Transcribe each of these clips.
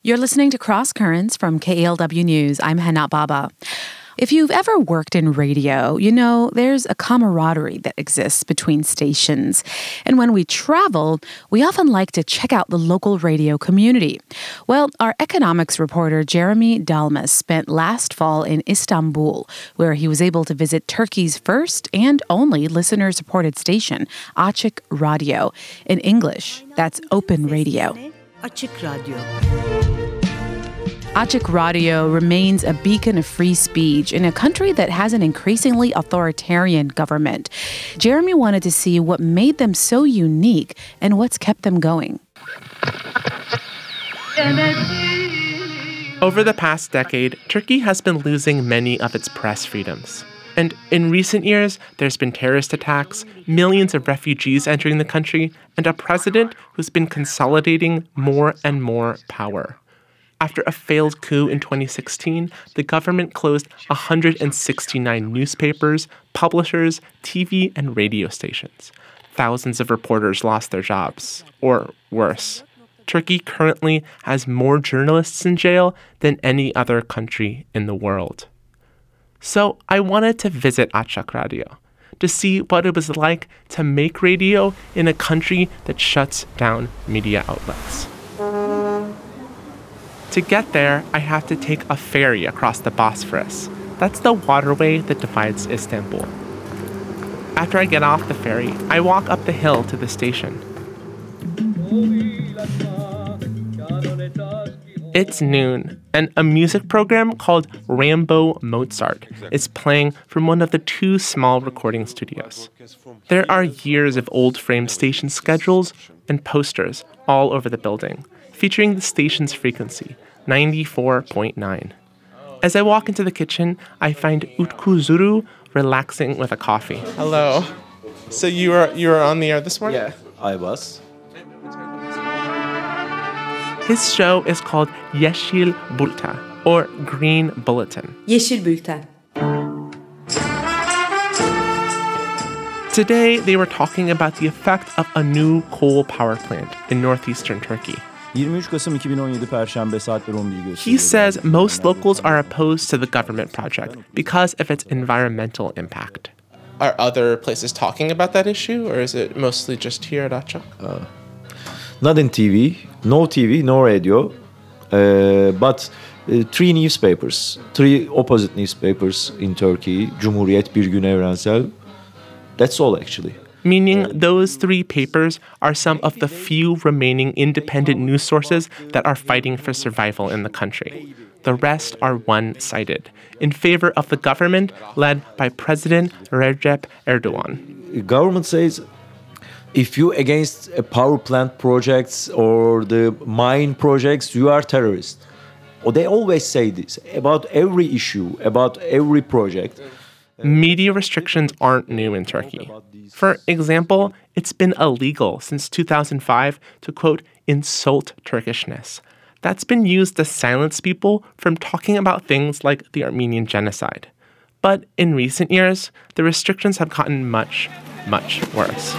You're listening to Cross Currents from KALW News. I'm Hana Baba. If you've ever worked in radio, you know there's a camaraderie that exists between stations. And when we travel, we often like to check out the local radio community. Well, our economics reporter Jeremy Dalmas spent last fall in Istanbul, where he was able to visit Turkey's first and only listener-supported station, Açık Radyo. In English, that's Open Radio. Açık Radyo. Açık Radyo remains a beacon of free speech in a country that has an increasingly authoritarian government. Jeremy wanted to see what made them so unique and what's kept them going. Over the past decade, Turkey has been losing many of its press freedoms. And in recent years, there's been terrorist attacks, millions of refugees entering the country, and a president who's been consolidating more and more power. After a failed coup in 2016, the government closed 169 newspapers, publishers, TV, and radio stations. Thousands of reporters lost their jobs. Or worse, Turkey currently has more journalists in jail than any other country in the world. So I wanted to visit Açık Radyo to see what it was like to make radio in a country that shuts down media outlets. To get there, I have to take a ferry across the Bosphorus. That's the waterway that divides Istanbul. After I get off the ferry, I walk up the hill to the station. It's noon, and a music program called Rambo Mozart is playing from one of the two small recording studios. There are years of old frame station schedules and posters all over the building, featuring the station's frequency, 94.9. As I walk into the kitchen, I find Utku Zuru relaxing with a coffee. Hello. So you were on the air this morning? Yeah, I was. His show is called Yeşil Bulta, or Green Bulletin. Yeşil Bülten. Today, they were talking about the effect of a new coal power plant in northeastern Turkey. 23 Kasım 2017 Perşembe saatler 11'i gösteriyor. He says most locals are opposed to the government project because of its environmental impact. Are other places talking about that issue, or is it mostly just here at Açık? Not in TV, no radio, but three newspapers, three opposite newspapers in Turkey, Cumhuriyet, Bir Gün Evrensel. That's all actually. Meaning those three papers are some of the few remaining independent news sources that are fighting for survival in the country. The rest are one-sided, in favor of the government led by President Recep Erdogan. The government says, if you against power plant projects or the mine projects, you are terrorist. Or they always say this about every issue, about every project. Media restrictions aren't new in Turkey. For example, it's been illegal since 2005 to, quote, insult Turkishness. That's been used to silence people from talking about things like the Armenian genocide. But in recent years, the restrictions have gotten much, much worse.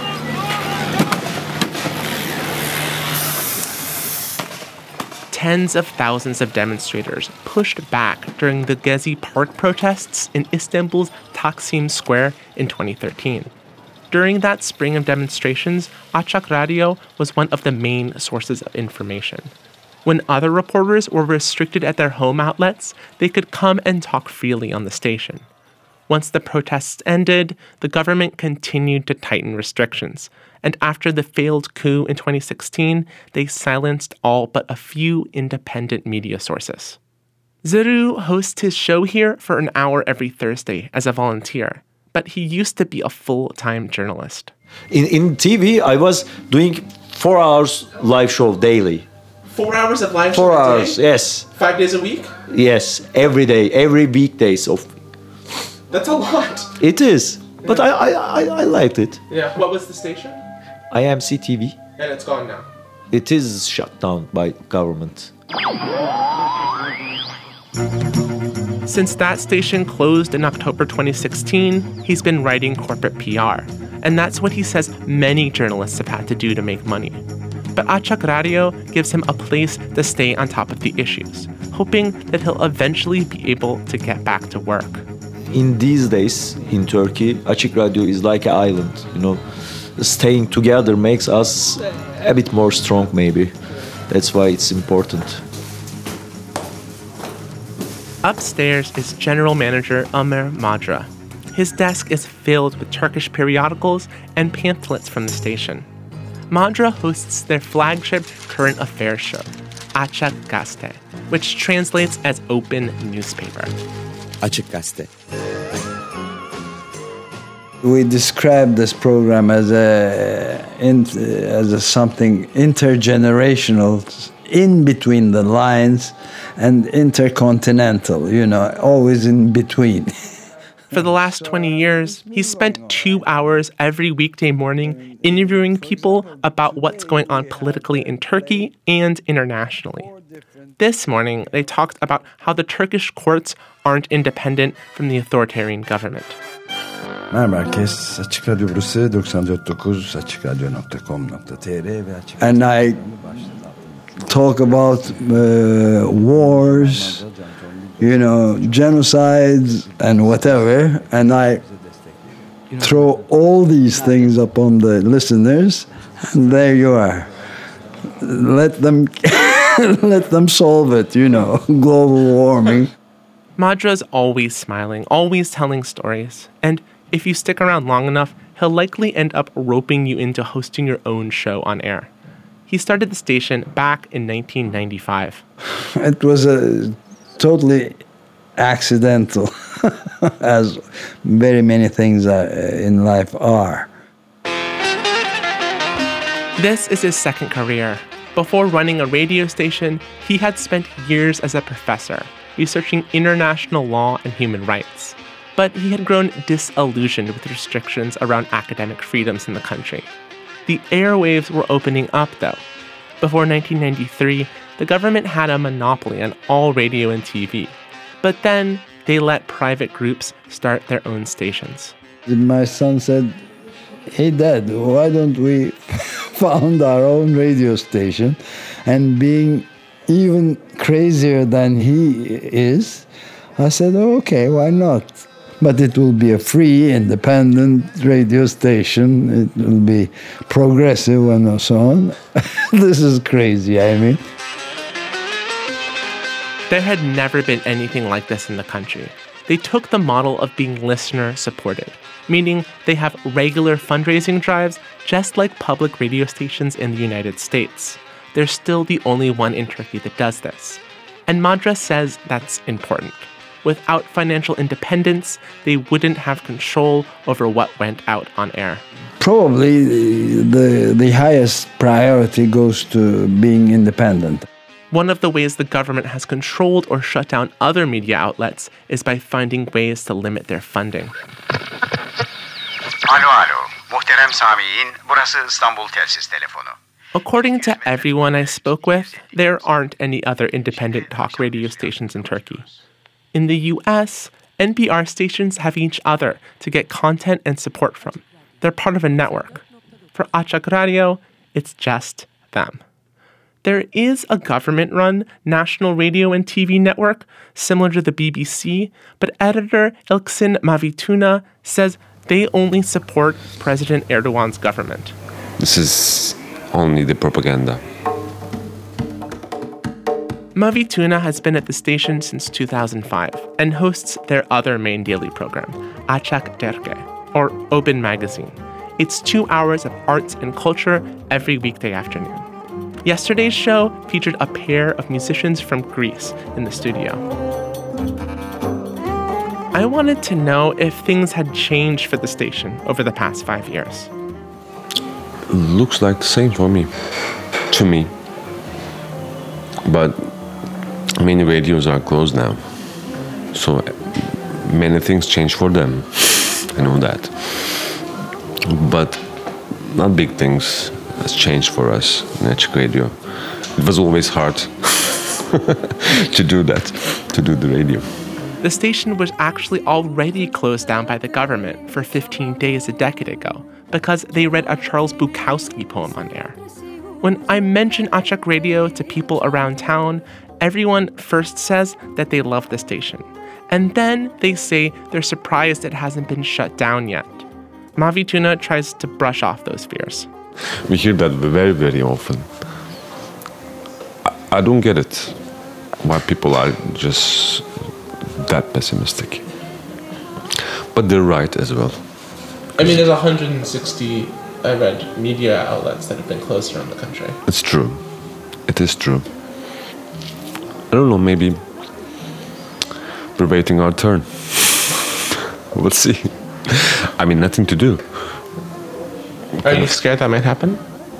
Tens of thousands of demonstrators pushed back during the Gezi Park protests in Istanbul's Taksim Square in 2013. During that spring of demonstrations, Açık Radyo was one of the main sources of information. When other reporters were restricted at their home outlets, they could come and talk freely on the station. Once the protests ended, the government continued to tighten restrictions. And after the failed coup in 2016, they silenced all but a few independent media sources. Zuru hosts his show here for an hour every Thursday as a volunteer, but he used to be a full-time journalist. In TV, I was doing 4 hours live show daily. 4 hours of live 4 show a hours, day? yes. 5 days a week? Yes, every day, every weekdays of. That's a lot. It is, but I liked it. Yeah. What was the station? IMC TV. And it's gone now. It is shut down by government. Since that station closed in October 2016, he's been writing corporate PR. And that's what he says many journalists have had to do to make money. But Açık Radio gives him a place to stay on top of the issues, hoping that he'll eventually be able to get back to work. In these days in Turkey, Açık Radio is like an island, Staying together makes us a bit more strong, maybe. That's why it's important. Upstairs is General Manager Ömer Madra. His desk is filled with Turkish periodicals and pamphlets from the station. Madra hosts their flagship current affairs show, Açık Gazete, which translates as open newspaper. Açık Gazete. We describe this program as something intergenerational, in between the lines, and intercontinental, always in between. For the last 20 years, he's spent 2 hours every weekday morning interviewing people about what's going on politically in Turkey and internationally. This morning, they talked about how the Turkish courts aren't independent from the authoritarian government. Merhaba herkes. Açık Radyo burası 94.9 açıkradyo.com.tr ve Açık. And I talk about wars, genocides and whatever, and I throw all these things upon the listeners, and there you are. Let them solve it, global warming. Madra's always smiling, always telling stories, and if you stick around long enough, he'll likely end up roping you into hosting your own show on air. He started the station back in 1995. It was totally accidental, as very many things in life are. This is his second career. Before running a radio station, he had spent years as a professor, researching international law and human rights. But he had grown disillusioned with restrictions around academic freedoms in the country. The airwaves were opening up, though. Before 1993, the government had a monopoly on all radio and TV. But then they let private groups start their own stations. My son said, "Hey, Dad, why don't we found our own radio station?" And being even crazier than he is, I said, "Okay, why not? But it will be a free, independent radio station. It will be progressive and so on." This is crazy, I mean. There had never been anything like this in the country. They took the model of being listener-supported, meaning they have regular fundraising drives just like public radio stations in the United States. They're still the only one in Turkey that does this. And Madra says that's important. Without financial independence, they wouldn't have control over what went out on air. Probably the highest priority goes to being independent. One of the ways the government has controlled or shut down other media outlets is by finding ways to limit their funding. Alo, muhterem Sami'in, burası İstanbul Telsiz telefonu. According to everyone I spoke with, there aren't any other independent talk radio stations in Turkey. In the US, NPR stations have each other to get content and support from. They're part of a network. For Açık Radio, it's just them. There is a government-run national radio and TV network similar to the BBC, but editor Elçin Mavituna says they only support President Erdogan's government. This is only the propaganda. Mavituna has been at the station since 2005 and hosts their other main daily program, Açık Dergi, or Open Magazine. It's 2 hours of arts and culture every weekday afternoon. Yesterday's show featured a pair of musicians from Greece in the studio. I wanted to know if things had changed for the station over the past 5 years. Looks like the same for me, to me. But many radios are closed now, so many things change for them. I know that. But not big things has changed for us in Açık Radio. It was always hard to do that, to do the radio. The station was actually already closed down by the government for 15 days a decade ago because they read a Charles Bukowski poem on air. When I mention Açık Radio to people around town, everyone first says that they love the station. And then they say they're surprised it hasn't been shut down yet. Mavi Tuna tries to brush off those fears. We hear that very, very often. I don't get it. Why people are just that pessimistic. But they're right as well. I mean, there's 160, I read, media outlets that have been closed around the country. It's true. It is true. I don't know, maybe we're waiting our turn. We'll see. I mean, nothing to do. Are you scared that might happen?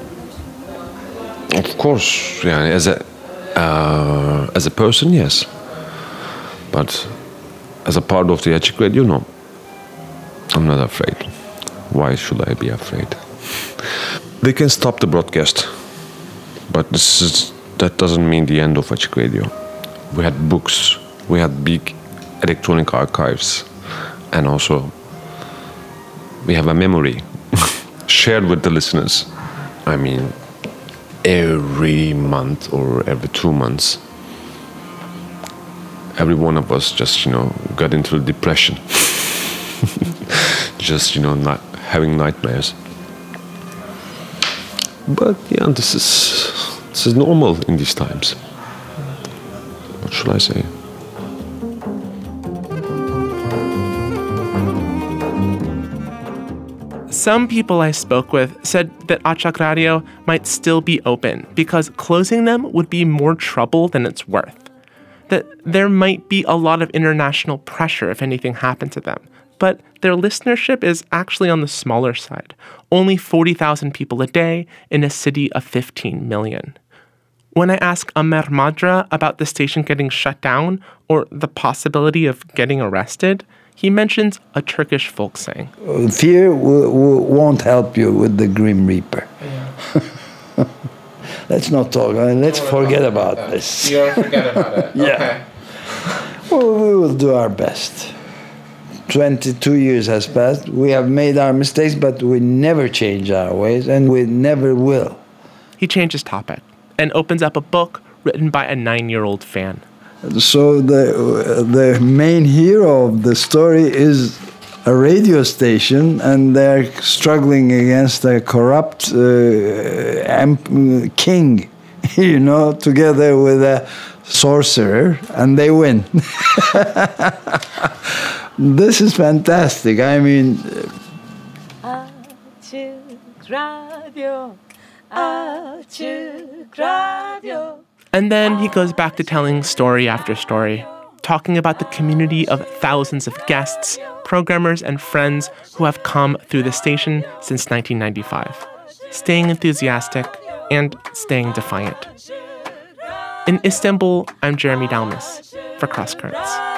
Of course, yeah. As a person, yes. But as a part of the Açık Radio, no. I'm not afraid. Why should I be afraid? They can stop the broadcast, but that doesn't mean the end of Açık Radio. We had books, we had big electronic archives, and also we have a memory shared with the listeners. I mean, every month or every 2 months, every one of us just, got into depression. Just, not having nightmares. But yeah, this is normal in these times. What should I say? Some people I spoke with said that Açık Radio might still be open because closing them would be more trouble than it's worth. That there might be a lot of international pressure if anything happened to them. But their listenership is actually on the smaller side, only 40,000 people a day in a city of 15 million. When I ask Amer Madra about the station getting shut down or the possibility of getting arrested, he mentions a Turkish folk saying. Fear won't help you with the Grim Reaper. Yeah. Let's not talk. Let's forget about this. You don't forget about it. Yeah. Okay. Well, we will do our best. 22 years has passed. We have made our mistakes, but we never change our ways, and we never will. He changes topic and opens up a book written by a 9-year-old fan. So the main hero of the story is a radio station, and they're struggling against a corrupt king, together with a sorcerer, and they win. This is fantastic. I mean... Açık Radio, Açık Radio. And then he goes back to telling story after story, talking about the community of thousands of guests, programmers, and friends who have come through the station since 1995, staying enthusiastic and staying defiant. In Istanbul, I'm Jeremy Dalmas for Cross Currents.